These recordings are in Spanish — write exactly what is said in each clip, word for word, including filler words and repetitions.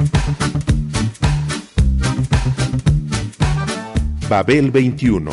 Babel veintiuno.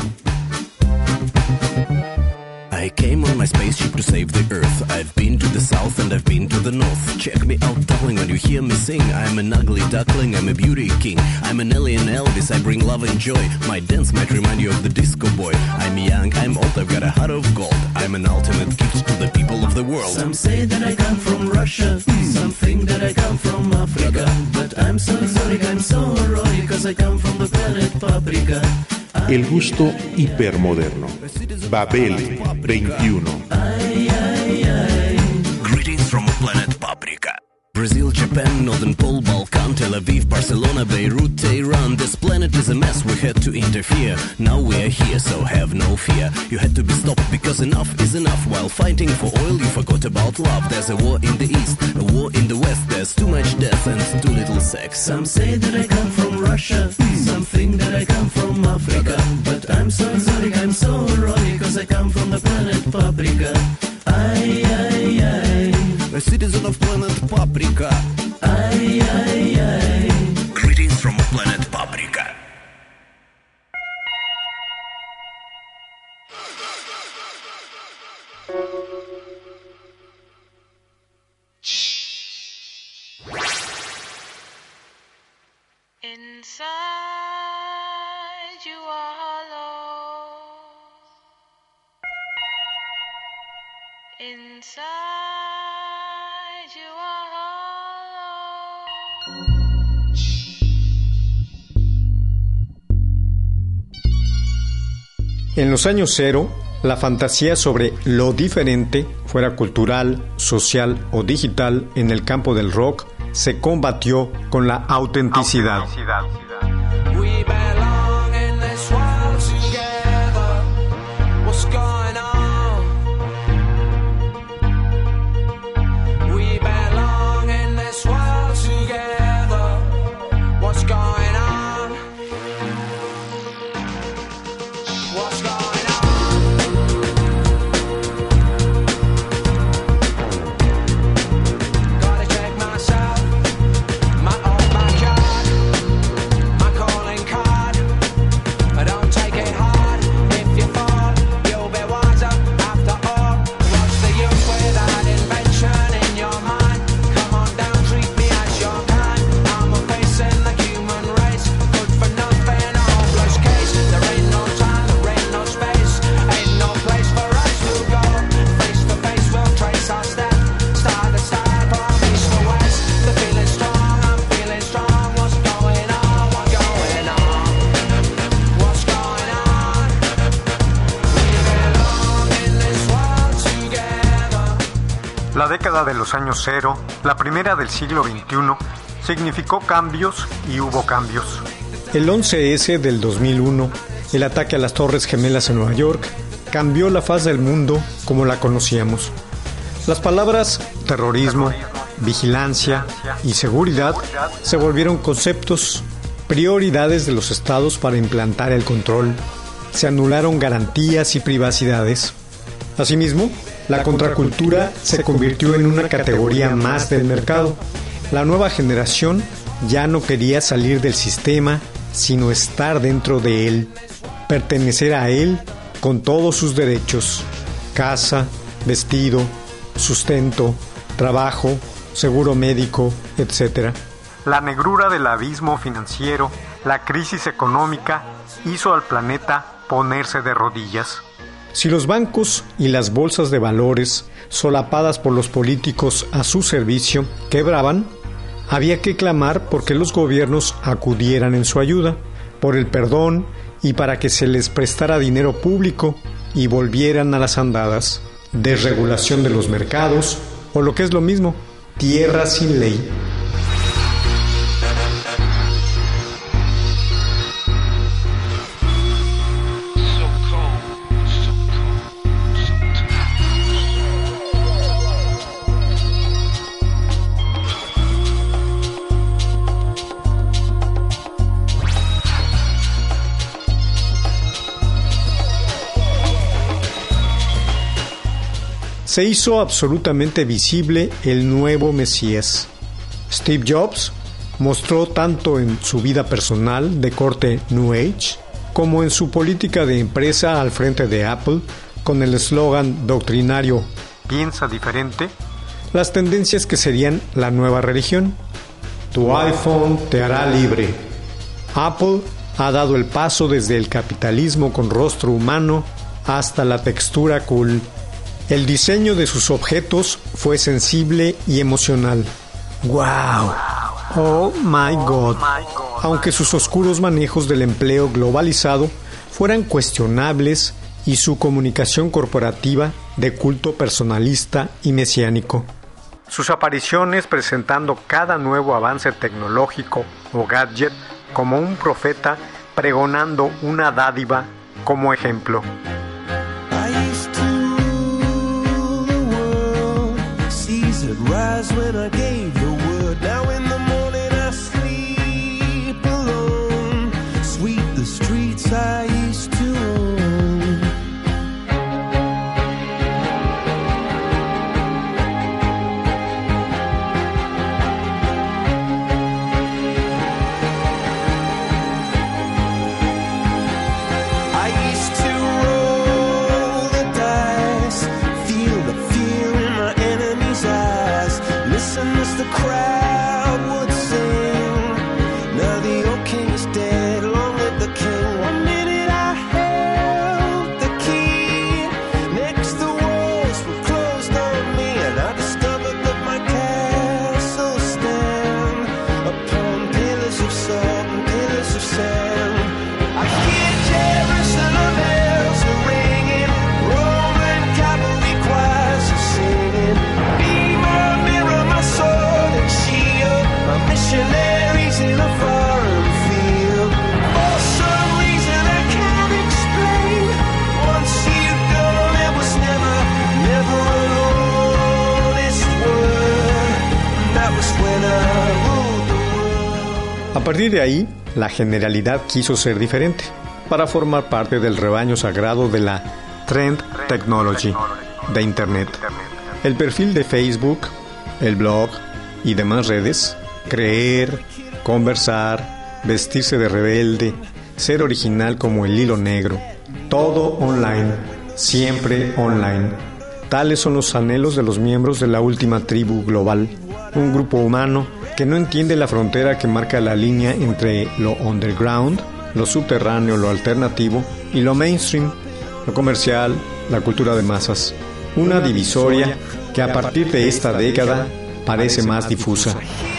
I came on my spaceship to save the Earth. I've been to the south and I've been to the north. Check me out, darling, when you hear me sing. I'm an ugly duckling, I'm a beauty king. I'm an alien Elvis, I bring love and joy. My dance might remind you of the disco boy. I'm young, I'm old, I've got a heart of gold. I'm an ultimate gift to the people of the world. Some say that I come from Russia, some think that I come from Africa. But I'm so exotic, I'm so erotic, cause I come from the planet Paprika. El gusto hipermoderno. Babel veintiuno. Ay, ay, ay. Greetings from planet Paprika. Brazil, Japan, Northern Pole, Balkan, Tel Aviv, Barcelona, Beirut, Tehran. This planet is a mess, we had to interfere. Now we are here, so have no fear. You had to be stopped because enough is enough. While fighting for oil, you forgot about love. There's a war in the east, a war in the west. There's too much death and too little sex. Some say that I come from Russia, some think that I come from Africa. But I'm so exotic, I'm so erotic, cause I come from the planet Paprika. Ay, ay, ay. A citizen of planet Paprika. Ay, ay, ay. Greetings from planet Paprika. Inside you are hollow. Inside you are hollow. En los años cero, la fantasía sobre lo diferente, fuera cultural, social o digital, en el campo del rock, se combatió con la autenticidad. autenticidad. La década de los años cero, la primera del siglo veintiuno, significó cambios y hubo cambios. El once ese del dos mil uno, el ataque a las Torres Gemelas en Nueva York, cambió la faz del mundo como la conocíamos. Las palabras terrorismo, vigilancia y seguridad se volvieron conceptos, prioridades de los estados para implantar el control. Se anularon garantías y privacidades. Asimismo, la contracultura se convirtió en una categoría más del mercado. La nueva generación ya no quería salir del sistema, sino estar dentro de él, pertenecer a él con todos sus derechos: casa, vestido, sustento, trabajo, seguro médico, etcétera. La negrura del abismo financiero, la crisis económica, hizo al planeta ponerse de rodillas. Si los bancos y las bolsas de valores, solapadas por los políticos a su servicio, quebraban, había que clamar porque los gobiernos acudieran en su ayuda, por el perdón y para que se les prestara dinero público y volvieran a las andadas. Desregulación de los mercados, o lo que es lo mismo, tierra sin ley. Se hizo absolutamente visible el nuevo Mesías. Steve Jobs mostró tanto en su vida personal de corte New Age, como en su política de empresa al frente de Apple, con el eslogan doctrinario "Piensa diferente", las tendencias que serían la nueva religión. Tu iPhone te hará libre. Apple ha dado el paso desde el capitalismo con rostro humano hasta la textura cool. El diseño de sus objetos fue sensible y emocional. ¡Wow! ¡Oh my God! Aunque sus oscuros manejos del empleo globalizado fueran cuestionables y su comunicación corporativa de culto personalista y mesiánico. Sus apariciones presentando cada nuevo avance tecnológico o gadget como un profeta pregonando una dádiva como ejemplo. A partir de ahí, la generalidad quiso ser diferente, para formar parte del rebaño sagrado de la Trend Technology de Internet. El perfil de Facebook, el blog y demás redes, creer, conversar, vestirse de rebelde, ser original como el hilo negro, todo online, siempre online. Tales son los anhelos de los miembros de la última tribu global, un grupo humano que no entiende la frontera que marca la línea entre lo underground, lo subterráneo, lo alternativo y lo mainstream, lo comercial, la cultura de masas. Una divisoria que a partir de esta década parece más difusa.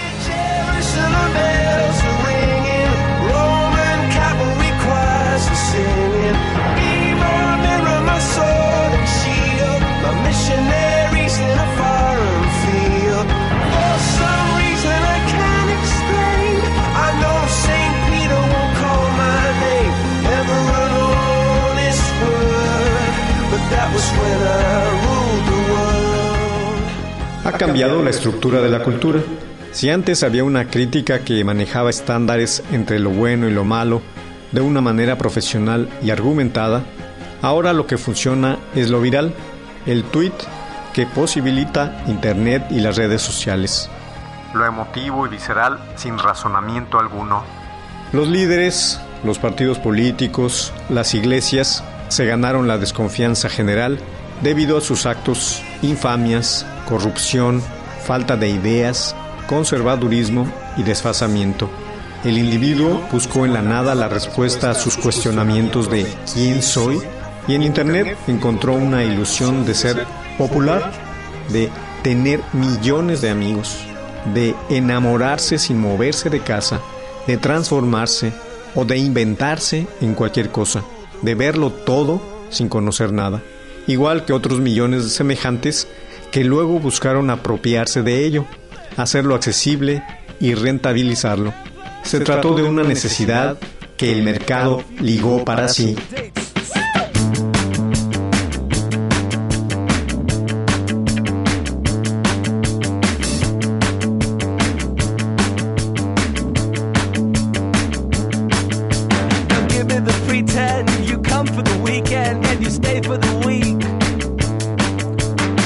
Ha cambiado la estructura de la cultura. Si antes había una crítica que manejaba estándares entre lo bueno y lo malo de una manera profesional y argumentada, ahora lo que funciona es lo viral, el tweet que posibilita Internet y las redes sociales. Lo emotivo y visceral sin razonamiento alguno. Los líderes, los partidos políticos, las iglesias se ganaron la desconfianza general debido a sus actos, infamias, corrupción, falta de ideas, conservadurismo y desfasamiento. El individuo buscó en la nada la respuesta a sus cuestionamientos de ¿quién soy? Y en Internet encontró una ilusión de ser popular, de tener millones de amigos, de enamorarse sin moverse de casa, de transformarse o de inventarse en cualquier cosa, de verlo todo sin conocer nada. Igual que otros millones de semejantes que luego buscaron apropiarse de ello, hacerlo accesible y rentabilizarlo. Se trató de una necesidad que el mercado ligó para sí.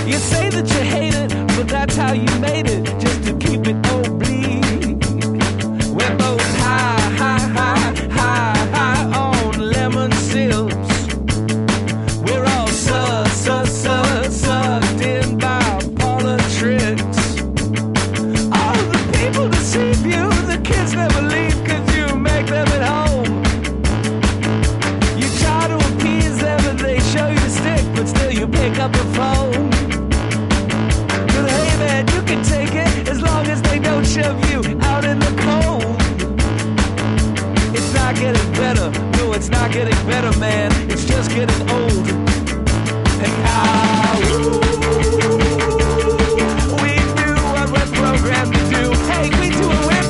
That's how you made it, just to keep it oblique. much of you out in the cold. It's not getting better, no, it's not getting better, man. It's just getting old. And now, ooh, we do what we're programmed to do. Hey, we do what we're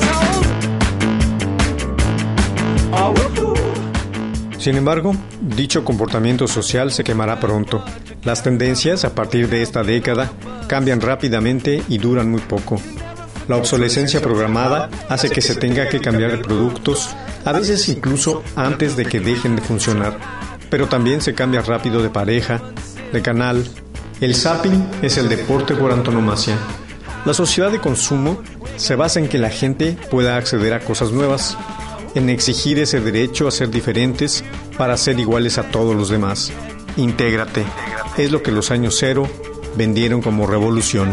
told. Oh, woo-hoo. Sin embargo, dicho comportamiento social se quemará pronto. Las tendencias a partir de esta década cambian rápidamente y duran muy poco. La obsolescencia programada hace que se tenga que cambiar de productos, a veces incluso antes de que dejen de funcionar. Pero también se cambia rápido de pareja, de canal. El zapping es el deporte por antonomasia. La sociedad de consumo se basa en que la gente pueda acceder a cosas nuevas, en exigir ese derecho a ser diferentes para ser iguales a todos los demás. Intégrate. Es lo que los años cero vendieron como revolución.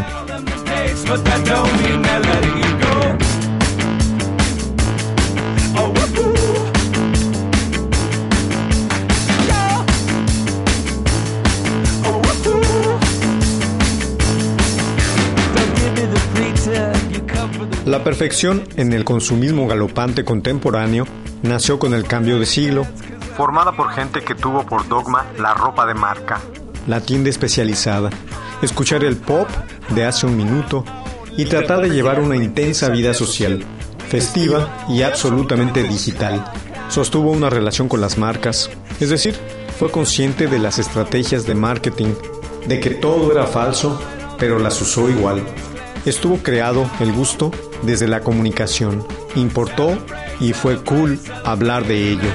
La perfección en el consumismo galopante contemporáneo nació con el cambio de siglo, formada por gente que tuvo por dogma la ropa de marca, la tienda especializada, escuchar el pop de hace un minuto y tratar de llevar una intensa vida social, festiva y absolutamente digital. Sostuvo una relación con las marcas, es decir, fue consciente de las estrategias de marketing, de que todo era falso, pero las usó igual. Estuvo creado el gusto desde la comunicación, importó y fue cool hablar de ello.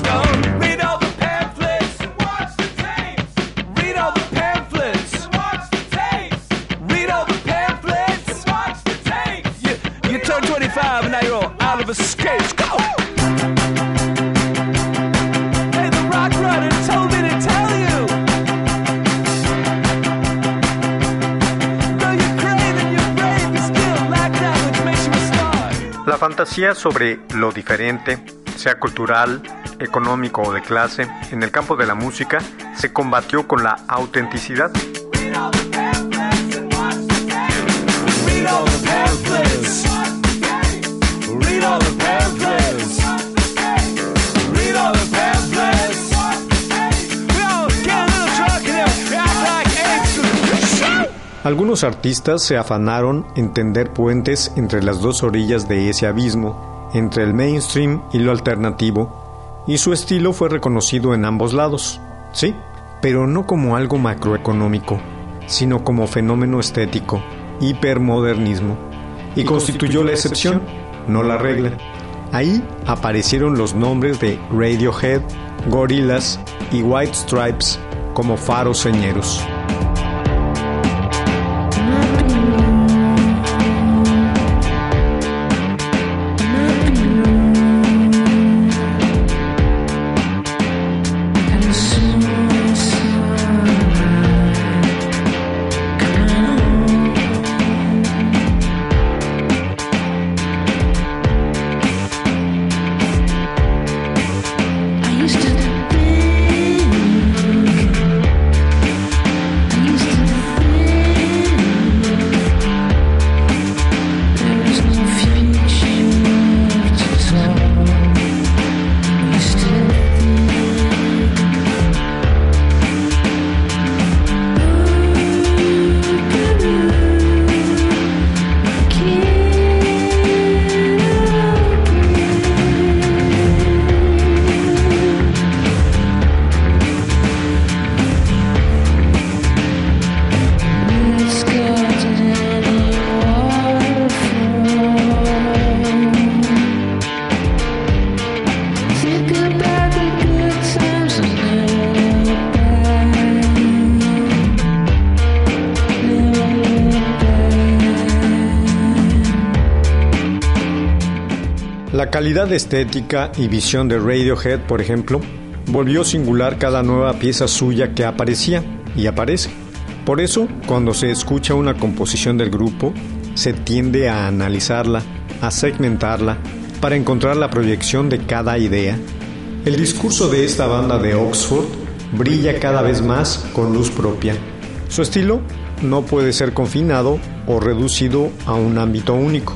La fantasía sobre lo diferente, sea cultural, económico o de clase, en el campo de la música, se combatió con la autenticidad. Algunos artistas se afanaron en tender puentes entre las dos orillas de ese abismo, entre el mainstream y lo alternativo, y su estilo fue reconocido en ambos lados, sí, pero no como algo macroeconómico, sino como fenómeno estético, hipermodernismo, y constituyó la excepción, no la regla. Ahí aparecieron los nombres de Radiohead, Gorillaz y White Stripes como faros señeros. La calidad estética y visión de Radiohead, por ejemplo, volvió singular cada nueva pieza suya que aparecía y aparece. Por eso, cuando se escucha una composición del grupo, se tiende a analizarla, a segmentarla, para encontrar la proyección de cada idea. El discurso de esta banda de Oxford brilla cada vez más con luz propia. Su estilo no puede ser confinado o reducido a un ámbito único.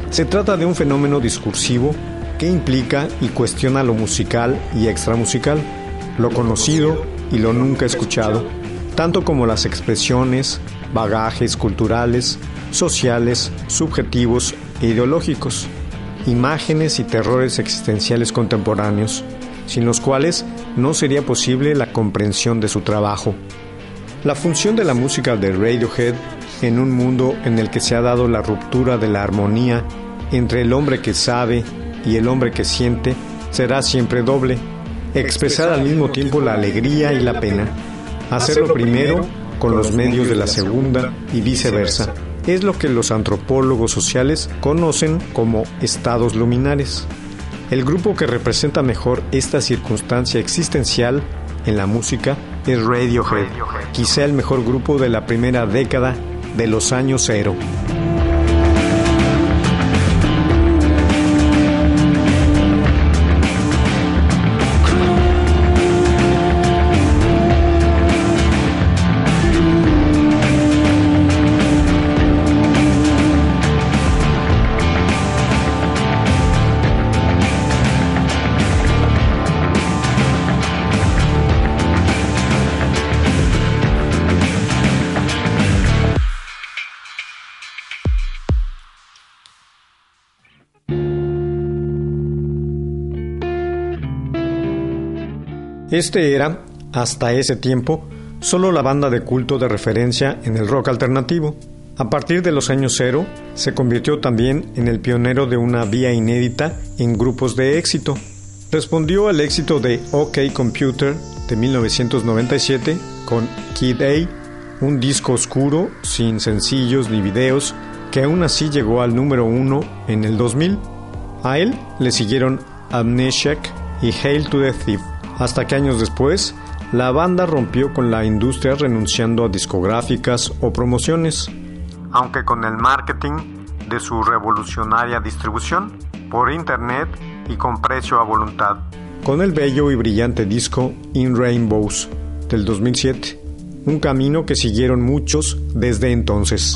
Se trata de un fenómeno discursivo que implica y cuestiona lo musical y extramusical, lo conocido y lo nunca escuchado, tanto como las expresiones, bagajes culturales, sociales, subjetivos e ideológicos, imágenes y terrores existenciales contemporáneos, sin los cuales no sería posible la comprensión de su trabajo. La función de la música de Radiohead en un mundo en el que se ha dado la ruptura de la armonía entre el hombre que sabe y el hombre que siente será siempre doble: expresar al mismo tiempo la alegría y la pena, hacerlo primero con los medios de la segunda y viceversa. Es lo que los antropólogos sociales conocen como estados luminares. El grupo que representa mejor esta circunstancia existencial en la música es Radiohead, quizá el mejor grupo de la primera década de los años cero. Este era, hasta ese tiempo, solo la banda de culto de referencia en el rock alternativo. A partir de los años cero, se convirtió también en el pionero de una vía inédita en grupos de éxito. Respondió al éxito de OK Computer de mil novecientos noventa y siete con Kid A, un disco oscuro, sin sencillos ni videos, que aún así llegó al número uno en el dos mil. A él le siguieron Amnesiac y Hail to the Thief, hasta que años después, la banda rompió con la industria renunciando a discográficas o promociones. Aunque con el marketing de su revolucionaria distribución por internet y con precio a voluntad. Con el bello y brillante disco In Rainbows del dos mil siete, un camino que siguieron muchos desde entonces.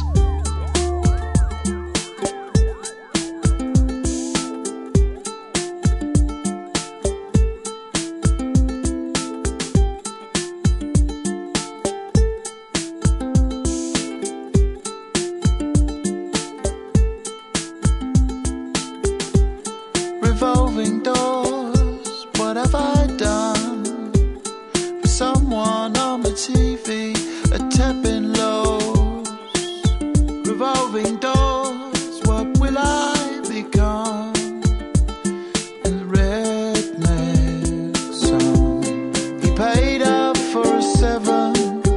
Revolving doors, what have I done? For someone on the T V, a tapping lows. Revolving doors, what will I become? And redneck son, he paid up for a seven,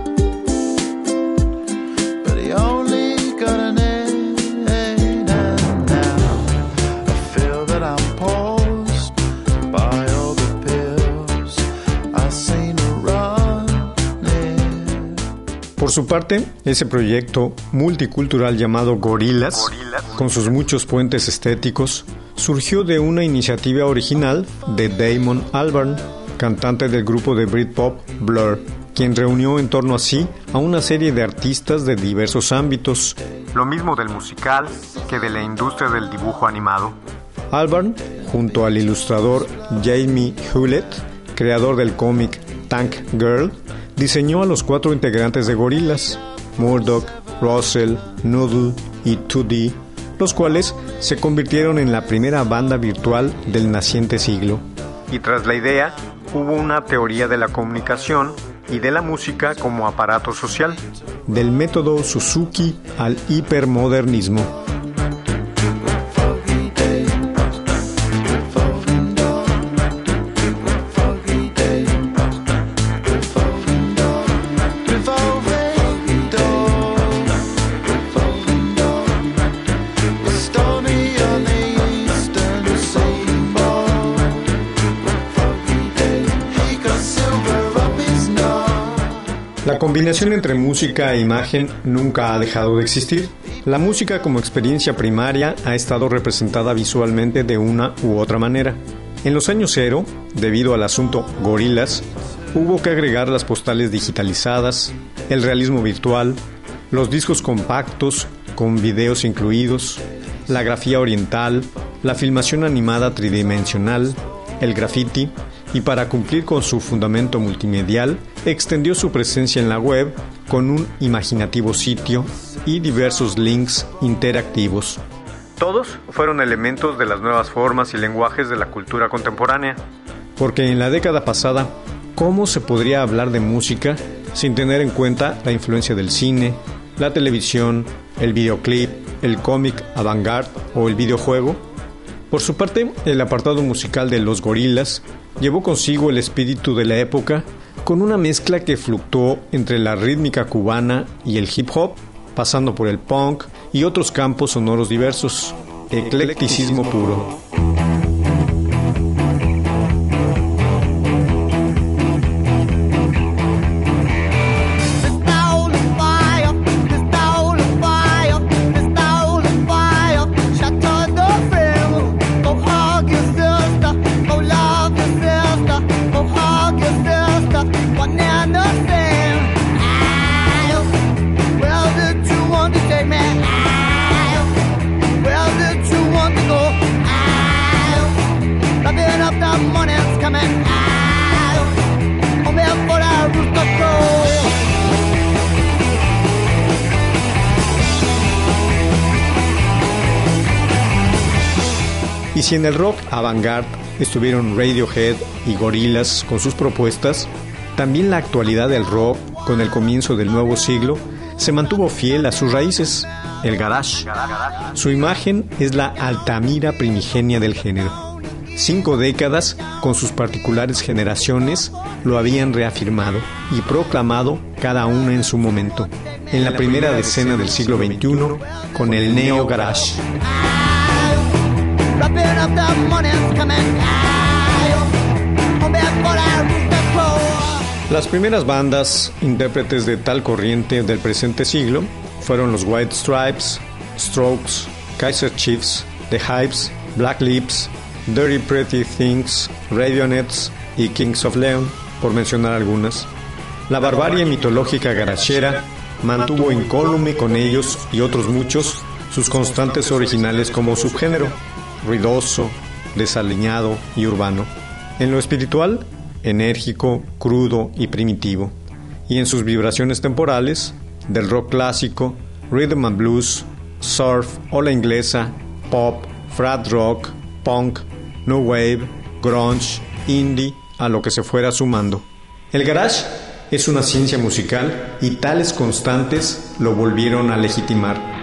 but he only got an eight. Por su parte, ese proyecto multicultural llamado Gorillaz, con sus muchos puentes estéticos, surgió de una iniciativa original de Damon Albarn, cantante del grupo de Britpop Blur, quien reunió en torno a sí a una serie de artistas de diversos ámbitos. Lo mismo del musical que de la industria del dibujo animado. Albarn, junto al ilustrador Jamie Hewlett, creador del cómic Tank Girl, diseñó a los cuatro integrantes de Gorillaz, Murdoch, Russell, Noodle y two D, los cuales se convirtieron en la primera banda virtual del naciente siglo. Y tras la idea, hubo una teoría de la comunicación y de la música como aparato social. Del método Suzuki al hipermodernismo. La combinación entre música e imagen nunca ha dejado de existir. La música como experiencia primaria ha estado representada visualmente de una u otra manera. En los años cero, debido al asunto Gorillaz, hubo que agregar las postales digitalizadas, el realismo virtual, los discos compactos con videos incluidos, la grafía oriental, la filmación animada tridimensional, el graffiti, y para cumplir con su fundamento multimedial, extendió su presencia en la web con un imaginativo sitio y diversos links interactivos. Todos fueron elementos de las nuevas formas y lenguajes de la cultura contemporánea. Porque en la década pasada, ¿cómo se podría hablar de música sin tener en cuenta la influencia del cine, la televisión, el videoclip, el cómic avant-garde o el videojuego? Por su parte, el apartado musical de Los Gorillaz llevó consigo el espíritu de la época con una mezcla que fluctuó entre la rítmica cubana y el hip hop, pasando por el punk y otros campos sonoros diversos. Eclecticismo puro. Y si en el rock avant-garde estuvieron Radiohead y Gorillaz con sus propuestas, también la actualidad del rock, con el comienzo del nuevo siglo, se mantuvo fiel a sus raíces, el garage. Su imagen es la Altamira primigenia del género. Cinco décadas, con sus particulares generaciones, lo habían reafirmado y proclamado cada una en su momento, en la primera decena del siglo veintiuno, con el neo garage. Las primeras bandas intérpretes de tal corriente del presente siglo fueron los White Stripes, Strokes, Kaiser Chiefs, The Hives, Black Lips, Dirty Pretty Things, Radioheads y Kings of Leon, por mencionar algunas. La barbarie mitológica garachera mantuvo incólume con ellos y otros muchos sus constantes originales como subgénero, ruidoso, desaliñado y urbano. En lo espiritual, enérgico, crudo y primitivo. Y en sus vibraciones temporales, del rock clásico, rhythm and blues, surf, ola inglesa, pop, frat rock, punk, new wave, grunge, indie, a lo que se fuera sumando. El garage es una ciencia musical y tales constantes lo volvieron a legitimar.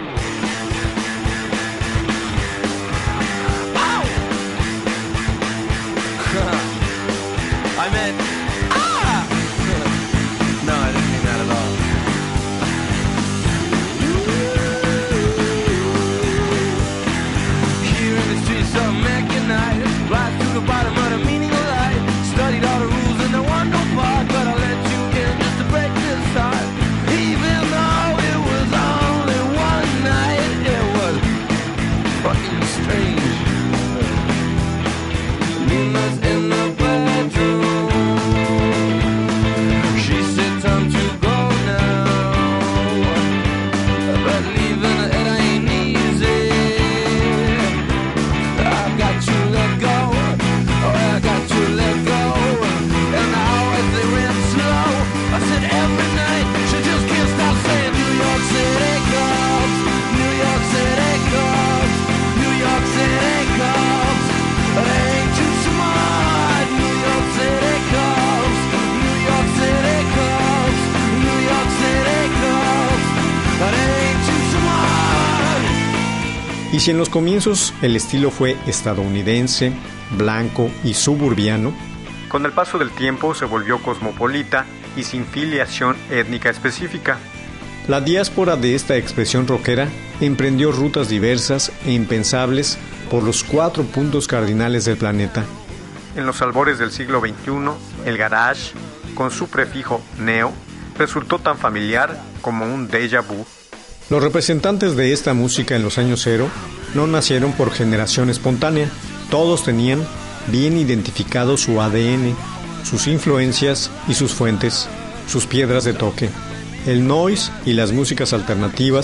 Y si en los comienzos el estilo fue estadounidense, blanco y suburbiano, con el paso del tiempo se volvió cosmopolita y sin filiación étnica específica. La diáspora de esta expresión rockera emprendió rutas diversas e impensables por los cuatro puntos cardinales del planeta. En los albores del siglo veintiuno, el garage, con su prefijo neo, resultó tan familiar como un déjà vu. Los representantes de esta música en los años cero no nacieron por generación espontánea. Todos tenían bien identificado su A D N, sus influencias y sus fuentes, sus piedras de toque. El noise y las músicas alternativas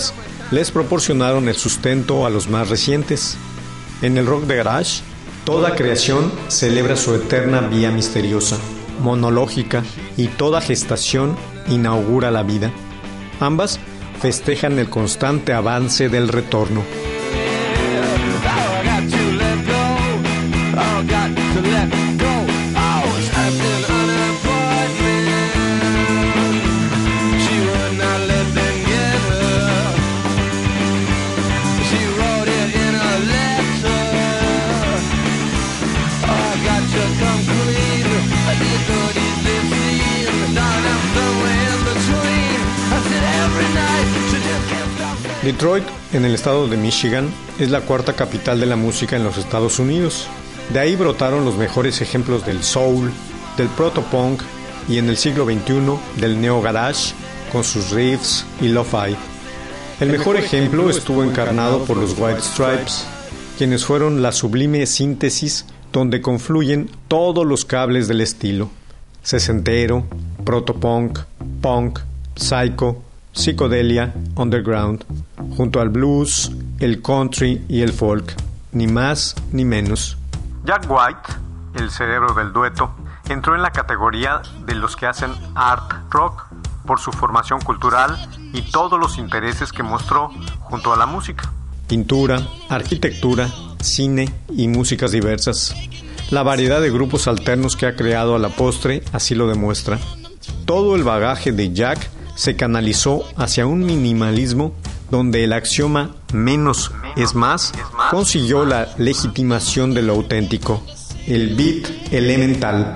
les proporcionaron el sustento a los más recientes. En el rock de garage, toda creación celebra su eterna vía misteriosa, monológica, y toda gestación inaugura la vida. Ambas festejan el constante avance del retorno. Detroit, en el estado de Michigan, es la cuarta capital de la música en los Estados Unidos. De ahí brotaron los mejores ejemplos del soul, del proto-punk y en el siglo veintiuno del neo-garage con sus riffs y lo-fi. El mejor ejemplo estuvo encarnado por los White Stripes, quienes fueron la sublime síntesis donde confluyen todos los cables del estilo: sesentero, proto-punk, punk, psycho, psicodelia, underground, junto al blues, el country y el folk, ni más ni menos. Jack White, el cerebro del dueto, entró en la categoría de los que hacen art rock por su formación cultural y todos los intereses que mostró junto a la música. Pintura, arquitectura, cine y músicas diversas. La variedad de grupos alternos que ha creado a la postre así lo demuestra. Todo el bagaje de Jack se canalizó hacia un minimalismo donde el axioma menos es más consiguió la legitimación de lo auténtico, el beat elemental.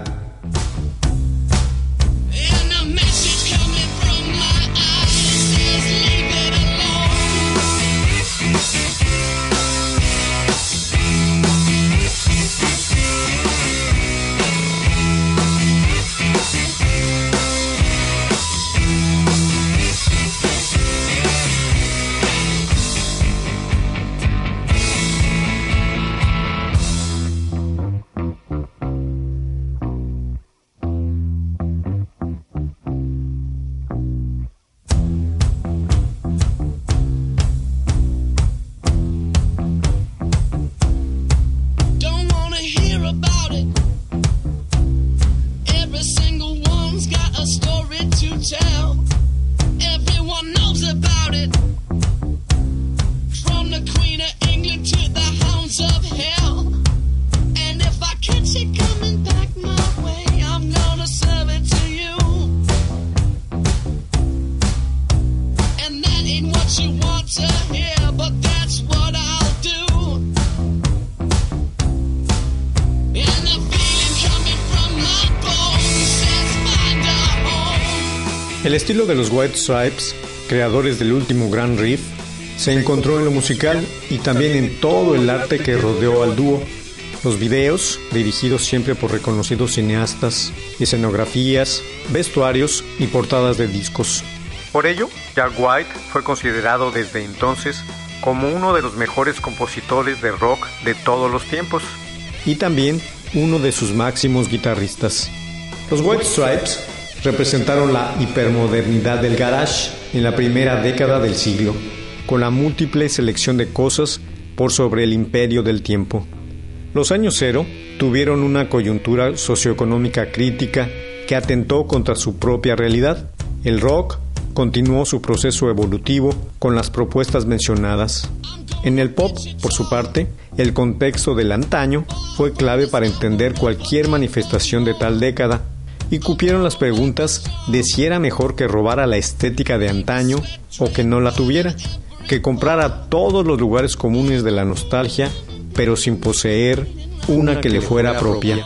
El estilo de los White Stripes, creadores del último gran riff, se encontró en lo musical y también en todo el arte que rodeó al dúo. Los videos, dirigidos siempre por reconocidos cineastas, escenografías, vestuarios y portadas de discos. Por ello, Jack White fue considerado desde entonces como uno de los mejores compositores de rock de todos los tiempos. Y también uno de sus máximos guitarristas. Los White Stripes representaron la hipermodernidad del garage en la primera década del siglo, con la múltiple selección de cosas por sobre el imperio del tiempo. Los años cero tuvieron una coyuntura socioeconómica crítica que atentó contra su propia realidad. El rock continuó su proceso evolutivo con las propuestas mencionadas. En el pop, por su parte, el contexto del antaño fue clave para entender cualquier manifestación de tal década, y cupieron las preguntas de si era mejor que robara la estética de antaño o que no la tuviera, que comprara todos los lugares comunes de la nostalgia, pero sin poseer una que le fuera propia.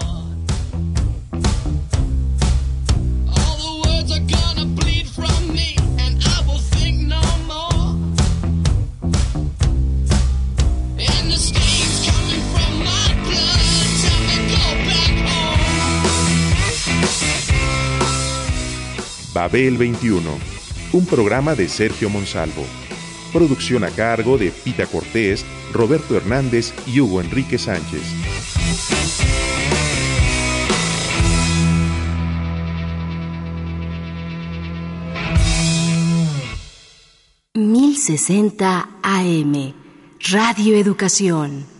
Babel veintiuno, un programa de Sergio Monsalvo. Producción a cargo de Pita Cortés, Roberto Hernández y Hugo Enrique Sánchez. mil sesenta A M, Radio Educación.